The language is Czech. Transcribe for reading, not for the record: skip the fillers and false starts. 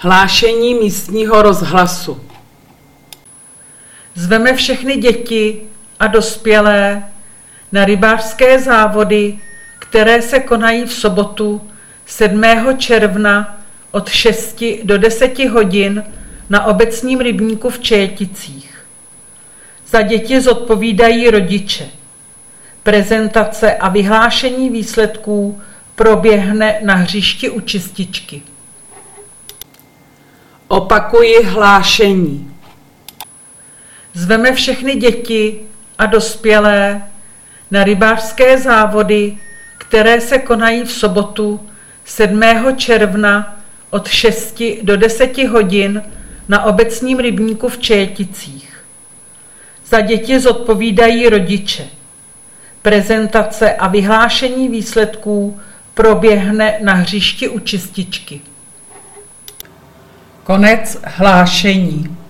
Hlášení místního rozhlasu. Zveme všechny děti a dospělé na rybářské závody, které se konají v sobotu 7. června od 6 do 10 hodin na obecním rybníku v Čejeticích. Za děti zodpovídají rodiče. Prezentace a vyhlášení výsledků proběhne na hřišti u čističky. Opakuji hlášení. Zveme všechny děti a dospělé na rybářské závody, které se konají v sobotu 7. června od 6 do 10 hodin na obecním rybníku v Čejeticích. Za děti zodpovídají rodiče. Prezentace a vyhlášení výsledků proběhne na hřišti u čističky. Konec hlášení.